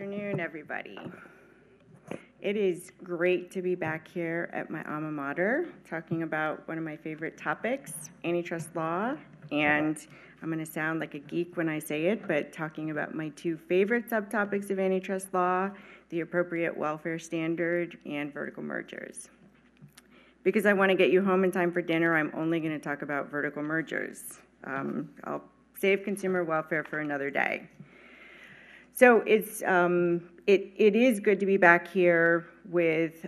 afternoon, everybody. It is great to be back here at my alma mater talking about one of my favorite topics, antitrust law. And I'm going to sound like a geek when I say it, but talking about my two favorite subtopics of antitrust law, the appropriate welfare standard and vertical mergers. Because I want to get you home in time for dinner, I'm only going to talk about vertical mergers. I'll save consumer welfare for another day. So it is good to be back here with,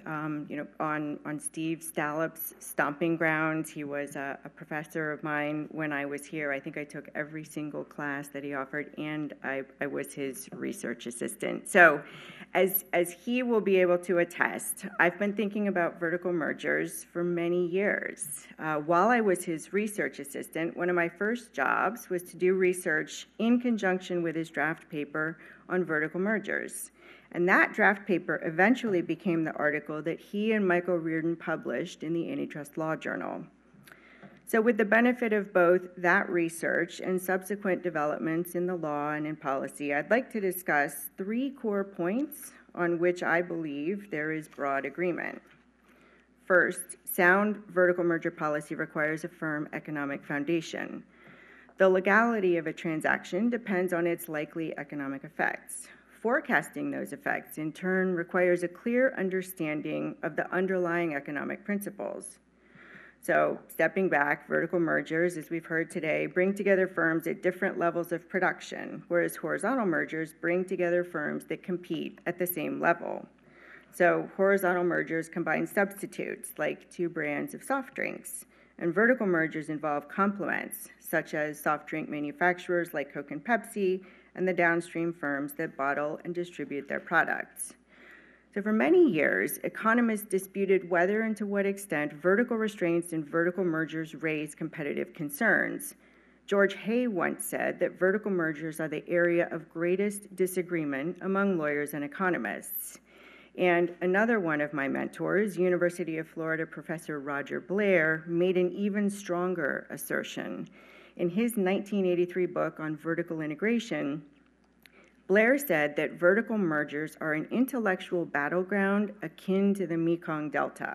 on Steve Stallup's stomping grounds. He was a professor of mine when I was here. I think I took every single class that he offered, and I was his research assistant. So as he will be able to attest, I've been thinking about vertical mergers for many years. While I was his research assistant, one of my first jobs was to do research in conjunction with his draft paper on vertical mergers. And that draft paper eventually became the article that he and Michael Reardon published in the Antitrust Law Journal. So with the benefit of both that research and subsequent developments in the law and in policy, I'd like to discuss three core points on which I believe there is broad agreement. First, sound vertical merger policy requires a firm economic foundation. The legality of a transaction depends on its likely economic effects. Forecasting those effects, in turn, requires a clear understanding of the underlying economic principles. So, stepping back, vertical mergers, as we've heard today, bring together firms at different levels of production, whereas horizontal mergers bring together firms that compete at the same level. So, horizontal mergers combine substitutes, like two brands of soft drinks, and vertical mergers involve complements, such as soft drink manufacturers like Coke and Pepsi, and the downstream firms that bottle and distribute their products. So for many years, economists disputed whether and to what extent vertical restraints and vertical mergers raise competitive concerns. George Hay once said that vertical mergers are the area of greatest disagreement among lawyers and economists. And another one of my mentors, University of Florida professor Roger Blair, made an even stronger assertion. In his 1983 book on vertical integration, Blair said that vertical mergers are an intellectual battleground akin to the Mekong Delta.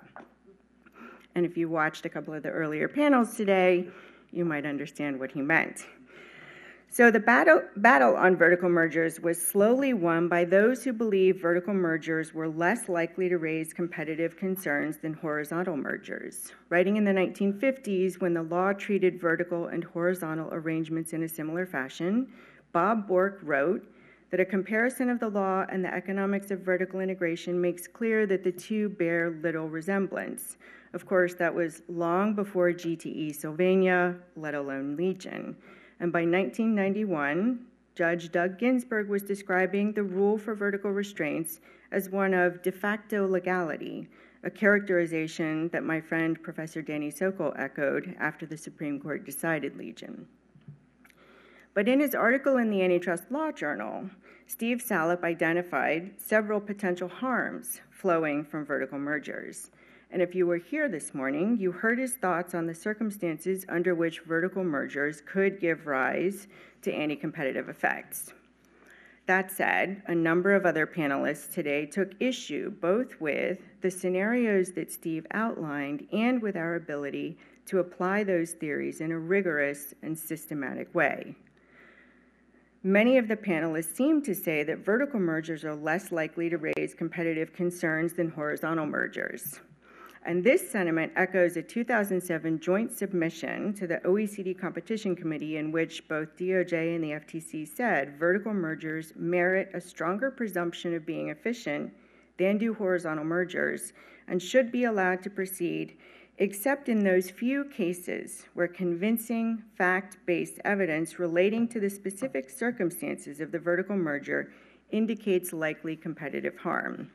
And if you watched a couple of the earlier panels today, you might understand what he meant. So the battle on vertical mergers was slowly won by those who believed vertical mergers were less likely to raise competitive concerns than horizontal mergers. Writing in the 1950s, when the law treated vertical and horizontal arrangements in a similar fashion, Bob Bork wrote that a comparison of the law and the economics of vertical integration makes clear that the two bear little resemblance. Of course, that was long before GTE Sylvania, let alone Legion. And by 1991, Judge Doug Ginsburg was describing the rule for vertical restraints as one of de facto legality, a characterization that my friend Professor Danny Sokol echoed after the Supreme Court decided Legion. But in his article in the Antitrust Law Journal, Steve Sallup identified several potential harms flowing from vertical mergers. And if you were here this morning, you heard his thoughts on the circumstances under which vertical mergers could give rise to anti-competitive effects. That said, a number of other panelists today took issue both with the scenarios that Steve outlined and with our ability to apply those theories in a rigorous and systematic way. Many of the panelists seem to say that vertical mergers are less likely to raise competitive concerns than horizontal mergers. And this sentiment echoes a 2007 joint submission to the OECD Competition Committee in which both DOJ and the FTC said vertical mergers merit a stronger presumption of being efficient than do horizontal mergers and should be allowed to proceed except in those few cases where convincing fact-based evidence relating to the specific circumstances of the vertical merger indicates likely competitive harm.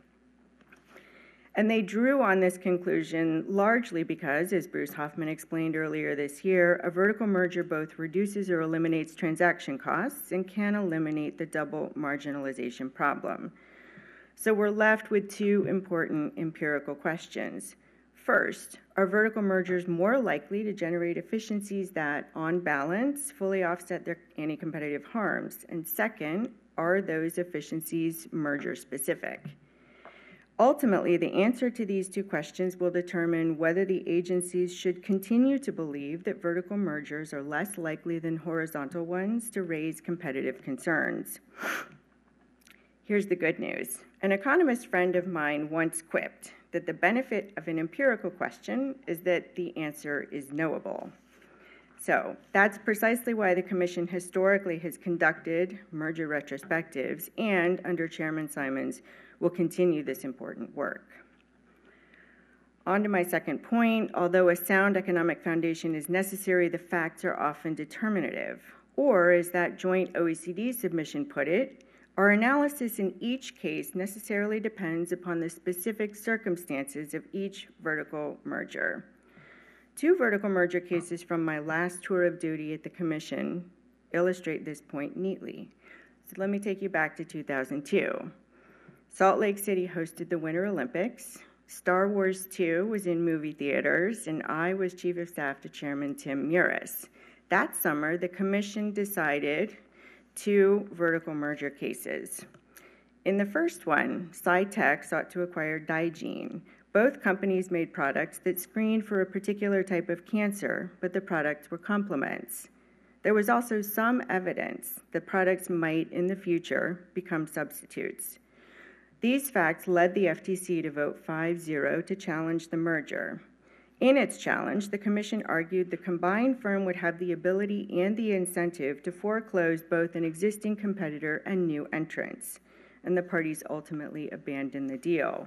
And they drew on this conclusion largely because, as Bruce Hoffman explained earlier this year, a vertical merger both reduces or eliminates transaction costs and can eliminate the double marginalization problem. So we're left with two important empirical questions. First, are vertical mergers more likely to generate efficiencies that, on balance, fully offset their anti-competitive harms? And second, are those efficiencies merger-specific? Ultimately, the answer to these two questions will determine whether the agencies should continue to believe that vertical mergers are less likely than horizontal ones to raise competitive concerns. Here's the good news. An economist friend of mine once quipped that the benefit of an empirical question is that the answer is knowable. So that's precisely why the Commission historically has conducted merger retrospectives and, under Chairman Simons, will continue this important work. On to my second point, although a sound economic foundation is necessary, the facts are often determinative. Or, as that joint OECD submission put it, our analysis in each case necessarily depends upon the specific circumstances of each vertical merger. Two vertical merger cases from my last tour of duty at the Commission illustrate this point neatly. So let me take you back to 2002. Salt Lake City hosted the Winter Olympics. Star Wars II was in movie theaters, and I was Chief of Staff to Chairman Tim Muris. That summer, the Commission decided two vertical merger cases. In the first one, Cytech sought to acquire Digene. Both companies made products that screened for a particular type of cancer, but the products were complements. There was also some evidence that products might, in the future, become substitutes. These facts led the FTC to vote 5-0 to challenge the merger. In its challenge, the Commission argued the combined firm would have the ability and the incentive to foreclose both an existing competitor and new entrants, and the parties ultimately abandoned the deal.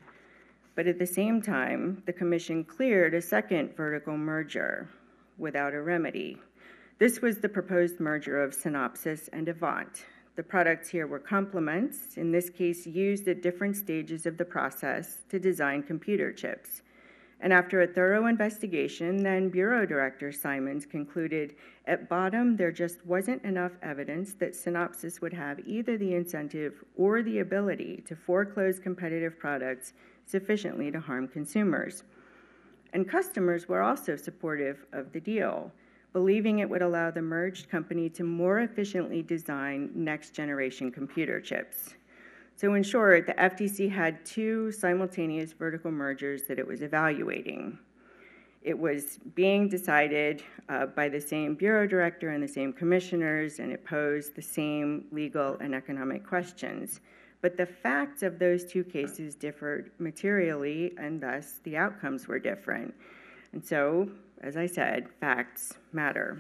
But at the same time, the Commission cleared a second vertical merger without a remedy. This was the proposed merger of Synopsys and Avant. The products here were complements, in this case used at different stages of the process to design computer chips. And after a thorough investigation, then Bureau Director Simons concluded, at bottom, there just wasn't enough evidence that Synopsys would have either the incentive or the ability to foreclose competitive products sufficiently to harm consumers. And customers were also supportive of the deal, believing it would allow the merged company to more efficiently design next-generation computer chips. So in short, the FTC had two simultaneous vertical mergers that it was evaluating. It was being decided by the same bureau director and the same commissioners, and it posed the same legal and economic questions. But the facts of those two cases differed materially, and thus the outcomes were different. And so, as I said, facts matter.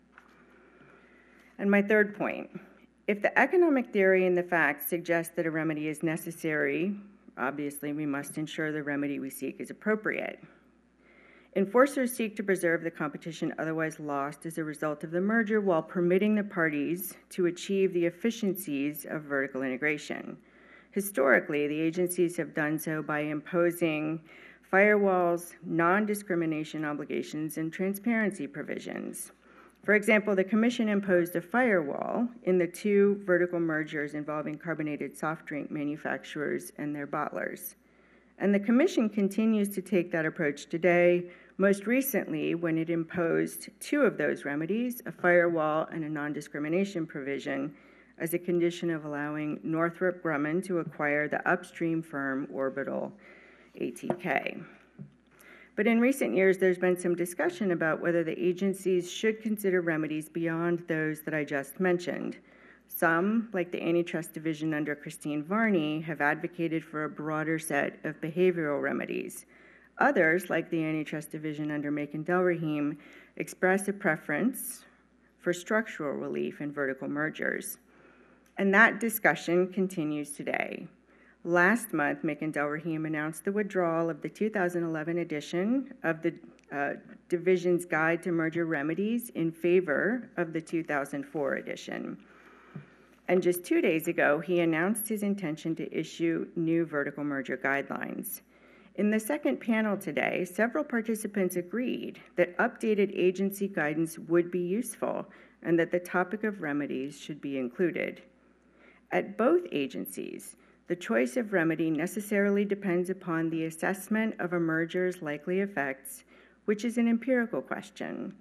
And my third point, if the economic theory and the facts suggest that a remedy is necessary, obviously we must ensure the remedy we seek is appropriate. Enforcers seek to preserve the competition otherwise lost as a result of the merger while permitting the parties to achieve the efficiencies of vertical integration. Historically, the agencies have done so by imposing firewalls, non-discrimination obligations, and transparency provisions. For example, the Commission imposed a firewall in the two vertical mergers involving carbonated soft drink manufacturers and their bottlers. And the Commission continues to take that approach today, most recently when it imposed two of those remedies, a firewall and a non-discrimination provision, as a condition of allowing Northrop Grumman to acquire the upstream firm Orbital ATK. But in recent years, there's been some discussion about whether the agencies should consider remedies beyond those that I just mentioned. Some, like the Antitrust Division under Christine Varney, have advocated for a broader set of behavioral remedies. Others, like the Antitrust Division under Makin Delrahim, express a preference for structural relief in vertical mergers. And that discussion continues today. Last month, Makin Delrahim announced the withdrawal of the 2011 edition of the Division's Guide to Merger Remedies in favor of the 2004 edition. And just 2 days ago, he announced his intention to issue new vertical merger guidelines. In the second panel today, several participants agreed that updated agency guidance would be useful and that the topic of remedies should be included. At both agencies, the choice of remedy necessarily depends upon the assessment of a merger's likely effects, which is an empirical question.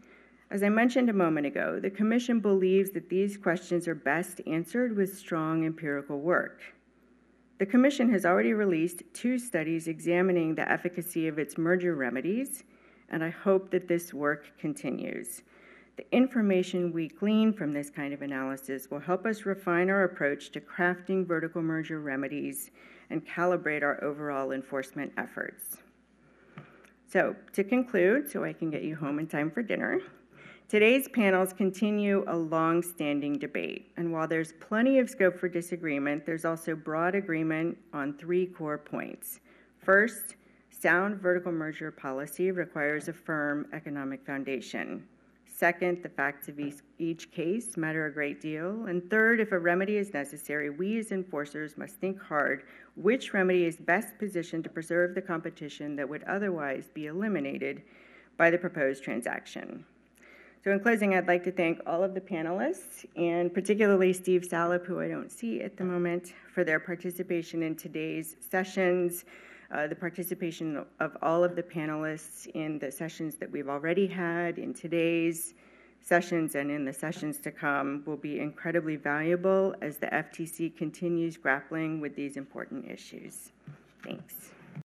As I mentioned a moment ago, the Commission believes that these questions are best answered with strong empirical work. The Commission has already released 2 studies examining the efficacy of its merger remedies, and I hope that this work continues. The information we glean from this kind of analysis will help us refine our approach to crafting vertical merger remedies and calibrate our overall enforcement efforts. So, to conclude, so I can get you home in time for dinner, today's panels continue a long-standing debate, and while there's plenty of scope for disagreement, there's also broad agreement on 3 core points. First, sound vertical merger policy requires a firm economic foundation. Second, the facts of each case matter a great deal. And third, if a remedy is necessary, we as enforcers must think hard which remedy is best positioned to preserve the competition that would otherwise be eliminated by the proposed transaction. So in closing, I'd like to thank all of the panelists, and particularly Steve Salop, who I don't see at the moment, for their participation in today's sessions. The participation of all of the panelists in the sessions that we've already had, in today's sessions and in the sessions to come, will be incredibly valuable as the FTC continues grappling with these important issues. Thanks.